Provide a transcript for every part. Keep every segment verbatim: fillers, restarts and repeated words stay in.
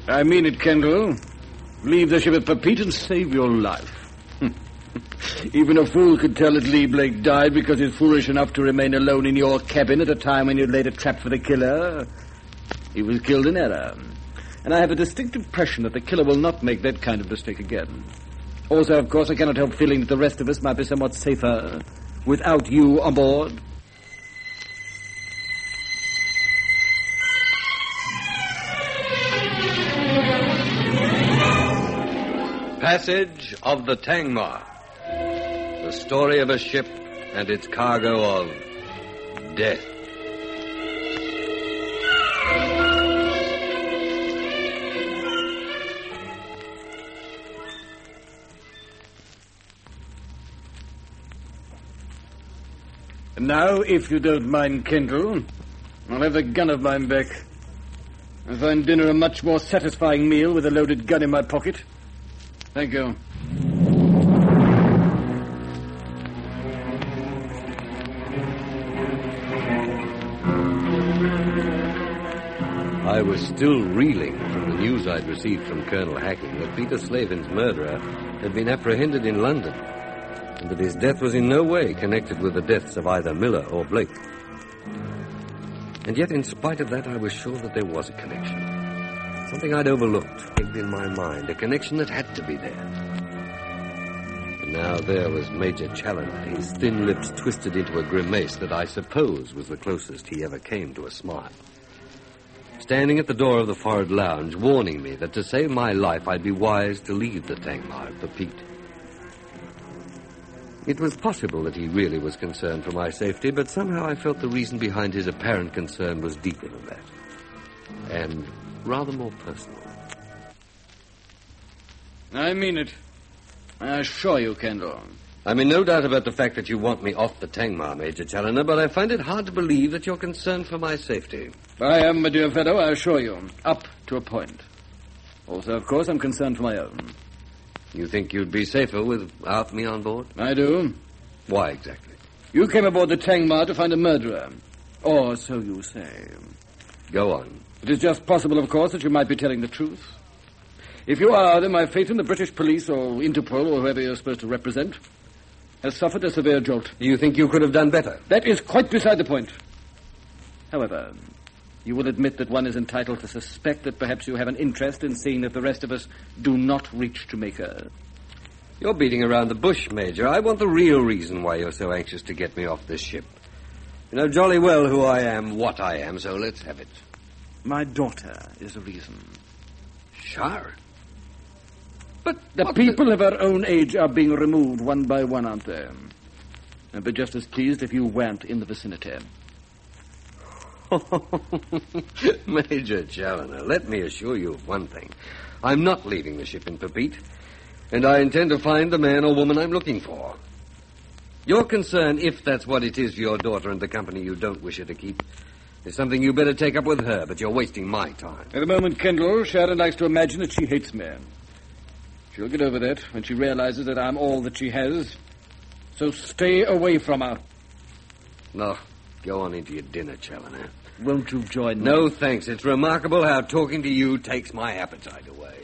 I mean it, Kendall. Leave the ship at Papeete and save your life. Even a fool could tell that Lee Blake died because he's foolish enough to remain alone in your cabin at a time when you'd laid a trap for the killer. He was killed in error. And I have a distinct impression that the killer will not make that kind of mistake again. Also, of course, I cannot help feeling that the rest of us might be somewhat safer without you on board. Passage of the Tangmar. The story of a ship and its cargo of death. And now, if you don't mind, Kendall, I'll have the gun of mine back. I find dinner a much more satisfying meal with a loaded gun in my pocket. Thank you. I was still reeling from the news I'd received from Colonel Hacking that Peter Slavin's murderer had been apprehended in London, and that his death was in no way connected with the deaths of either Miller or Blake. And yet, in spite of that, I was sure that there was a connection. Something I'd overlooked, pegged in my mind, a connection that had to be there. And now there was Major Challoner, his thin lips twisted into a grimace that I suppose was the closest he ever came to a smile. Standing at the door of the forward lounge, warning me that to save my life I'd be wise to leave the Tangmar at Papeete. It was possible that he really was concerned for my safety, but somehow I felt the reason behind his apparent concern was deeper than that. And rather more personal. I mean it. I assure you, Kendall. I'm in no doubt about the fact that you want me off the Tangmar, Major Challoner, but I find it hard to believe that you're concerned for my safety. I am, my dear fellow, I assure you. Up to a point. Also, of course, I'm concerned for my own. You think you'd be safer without me on board? I do. Why exactly? You came aboard the Tangmar to find a murderer. Or so you say. Go on. It is just possible, of course, that you might be telling the truth. If you are, then my faith in the British police or Interpol or whoever you're supposed to represent has suffered a severe jolt. Do you think you could have done better? That is quite beside the point. However, you will admit that one is entitled to suspect that perhaps you have an interest in seeing that the rest of us do not reach Jamaica. You're beating around the bush, Major. I want the real reason why you're so anxious to get me off this ship. You know jolly well who I am, what I am, so let's have it. My daughter is the reason. Sure. But the people the... of her own age are being removed one by one, aren't they? I'd be just as pleased if you weren't in the vicinity. Major Challoner, let me assure you of one thing. I'm not leaving the ship in Papeete, and I intend to find the man or woman I'm looking for. Your concern, if that's what it is for your daughter and the company you don't wish her to keep, is something you better take up with her, but you're wasting my time. At the moment, Kendall, Sharon likes to imagine that she hates me. She'll get over that when she realizes that I'm all that she has. So stay away from her. No, go on into your dinner, Challoner. Won't you join me? No, thanks. It's remarkable how talking to you takes my appetite away.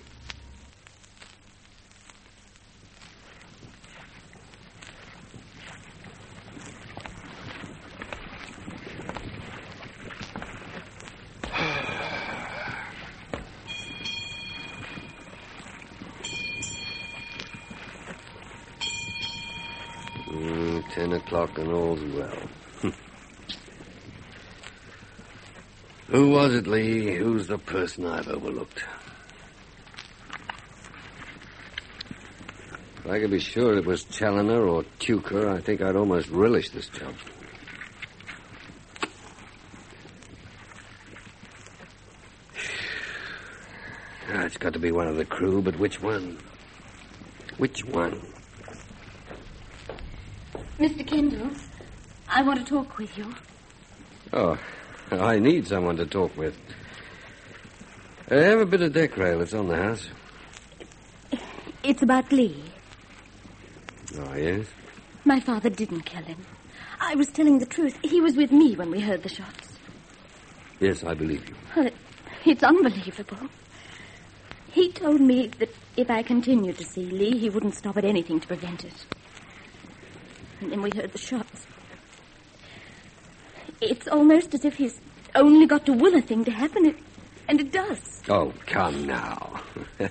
mm, ten o'clock and all's well. Who was it, Lee? Who's the person I've overlooked? If I could be sure it was Challoner or Tuker, I think I'd almost relish this job. Ah, it's got to be one of the crew, but which one? Which one? Mister Kendall, I want to talk with you. Oh, I need someone to talk with. I have a bit of deck rail that's on the house. It's about Lee. Oh, yes? My father didn't kill him. I was telling the truth. He was with me when we heard the shots. Yes, I believe you. Well, it, it's unbelievable. He told me that if I continued to see Lee, he wouldn't stop at anything to prevent it. And then we heard the shots. It's almost as if he's only got to will a thing to happen, it, and it does. Oh, come now. Well,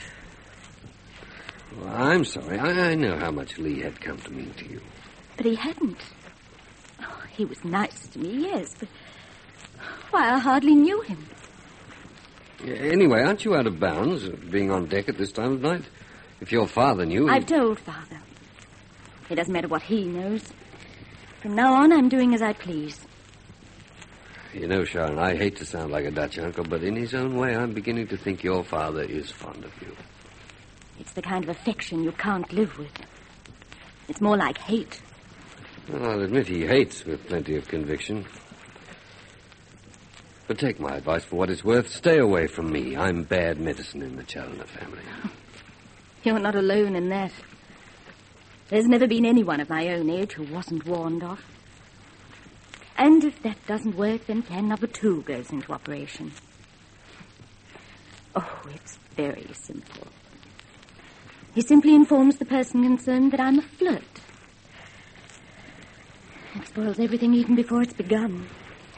I'm sorry. I, I know how much Lee had come to mean to you. But he hadn't. Oh, he was nice to me, yes, but why, I hardly knew him. Anyway, aren't you out of bounds, being on deck at this time of night? If your father knew... I've told Father. It doesn't matter what he knows. From now on, I'm doing as I please. You know, Sharon, I hate to sound like a Dutch uncle, but in his own way, I'm beginning to think your father is fond of you. It's the kind of affection you can't live with. It's more like hate. Well, I'll admit he hates with plenty of conviction. But take my advice for what it's worth. Stay away from me. I'm bad medicine in the Challoner family. You're not alone in that. There's never been anyone of my own age who wasn't warned off. And if that doesn't work, then plan number two goes into operation. Oh, it's very simple. He simply informs the person concerned that I'm a flirt. It spoils everything even before it's begun.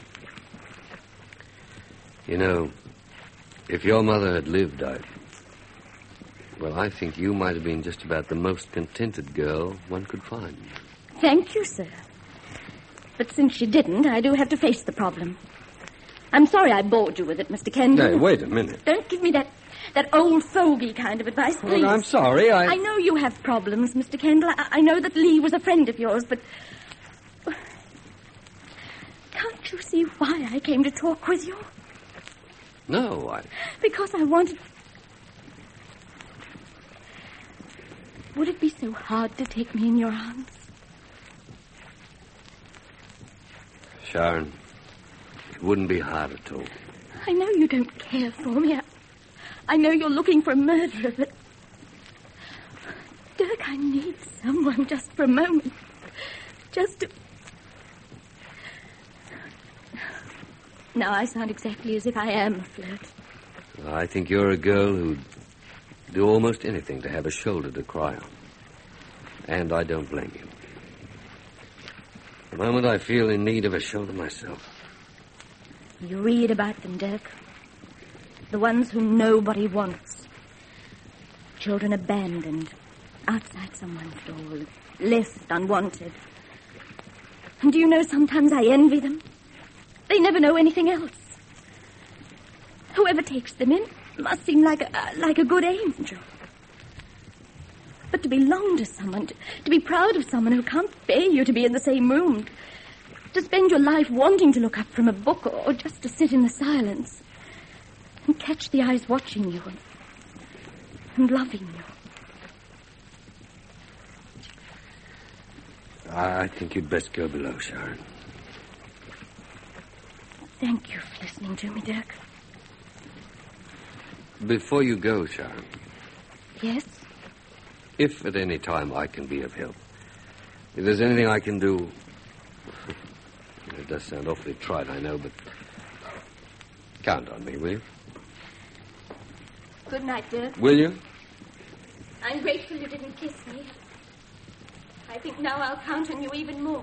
You know, if your mother had lived, I... Well, I think you might have been just about the most contented girl one could find. Thank you, sir. But since she didn't, I do have to face the problem. I'm sorry I bored you with it, Mister Kendall. Hey, wait a minute. Don't give me that, that old fogey kind of advice, please. Well, I'm sorry, I... I know you have problems, Mister Kendall. I, I know that Lee was a friend of yours, but... Can't you see why I came to talk with you? No, I... Because I wanted... Would it be so hard to take me in your arms? Sharon, it wouldn't be hard at all. I know you don't care for me. I, I know you're looking for a murderer, but... Dirk, I need someone just for a moment. Just to... Now I sound exactly as if I am a flirt. I think you're a girl who'd do almost anything to have a shoulder to cry on. And I don't blame you. The moment I feel in need of a shoulder myself. You read about them, Dirk. The ones whom nobody wants. Children abandoned, outside someone's door, left unwanted. And do you know, sometimes I envy them. They never know anything else. Whoever takes them in must seem like a, uh, like a good angel. But to belong to someone, to, to be proud of someone who can't bear you to be in the same room, to spend your life wanting to look up from a book or, or just to sit in the silence and catch the eyes watching you and, and loving you. I think you'd best go below, Sharon. Thank you for listening to me, Dirk. Before you go, Sharon. Yes? If at any time I can be of help, if there's anything I can do... It does sound awfully trite, I know, but count on me, will you? Good night, Dirk. Will you? I'm grateful you didn't kiss me. I think now I'll count on you even more.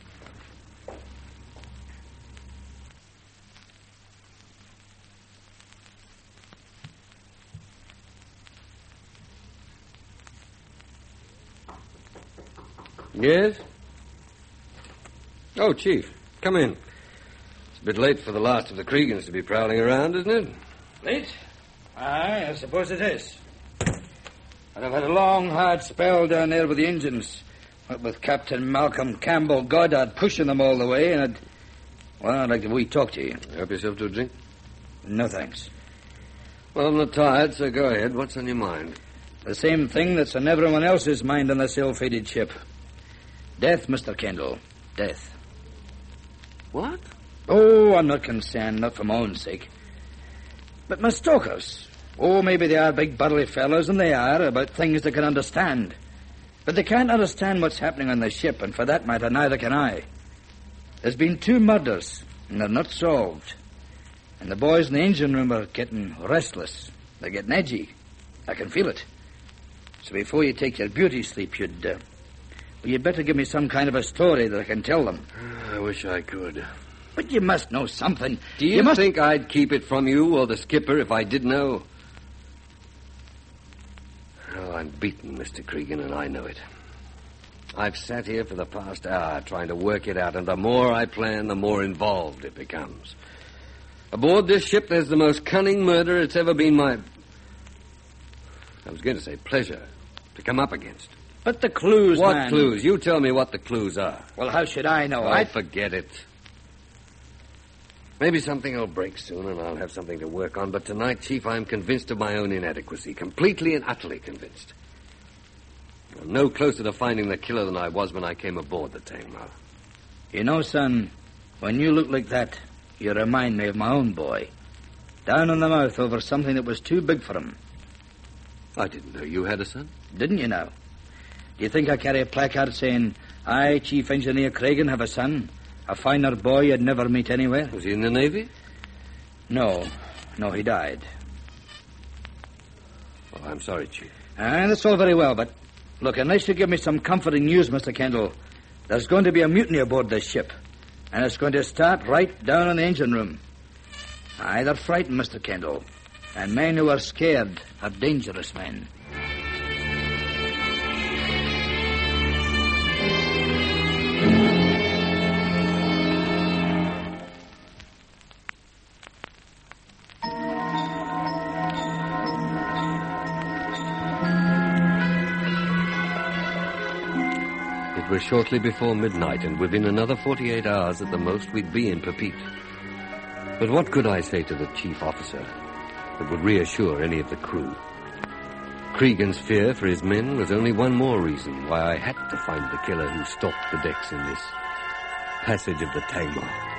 Yes? Oh, Chief, come in. It's a bit late for the last of the Creegans to be prowling around, isn't it? Late? Aye, I suppose it is. And I've had a long, hard spell down there with the engines. What with Captain Malcolm Campbell Goddard pushing them all the way, and I'd... Well, I'd like to we talk to you. Help yourself to a drink? No, thanks. Well, I'm not tired, so go ahead. What's on your mind? The same thing that's on everyone else's mind on this ill-fated ship. Death, Mister Kendall. Death. What? Oh, I'm not concerned, not for my own sake. But my stokers. Oh, maybe they are big burly fellows, and they are, about things they can understand. But they can't understand what's happening on the ship, and for that matter, neither can I. There's been two murders, and they're not solved. And the boys in the engine room are getting restless. They're getting edgy. I can feel it. So before you take your beauty sleep, you'd... Uh, well, you'd better give me some kind of a story that I can tell them. I wish I could. But you must know something. Do you, you must... think I'd keep it from you or the skipper if I did know? Oh, I'm beaten, Mister Cregan, and I know it. I've sat here for the past hour trying to work it out, and the more I plan, the more involved it becomes. Aboard this ship, there's the most cunning murder it's ever been my... I was going to say pleasure to come up against. But the clues, What man. clues? You tell me what the clues are. Well, how should I know? Oh, I forget it. Maybe something will break soon and I'll have something to work on, but tonight, Chief, I'm convinced of my own inadequacy. Completely and utterly convinced. I'm no closer to finding the killer than I was when I came aboard the Tangmar. You know, son, when you look like that, you remind me of my own boy. Down in the mouth over something that was too big for him. I didn't know you had a son. Didn't you now? Do you think I carry a placard saying, I, Chief Engineer Cregan, have a son? A finer boy you'd never meet anywhere? Was he in the Navy? No. No, he died. Oh, I'm sorry, Chief. And that's all very well, but... Look, unless you give me some comforting news, Mister Kendall, there's going to be a mutiny aboard this ship. And it's going to start right down in the engine room. Aye, they're frightened, Mister Kendall. And men who are scared are dangerous men. It was shortly before midnight, and within another forty-eight hours at the most, we'd be in Papeete. But what could I say to the chief officer that would reassure any of the crew? Cregan's fear for his men was only one more reason why I had to find the killer who stalked the decks in this passage of the Tangmar.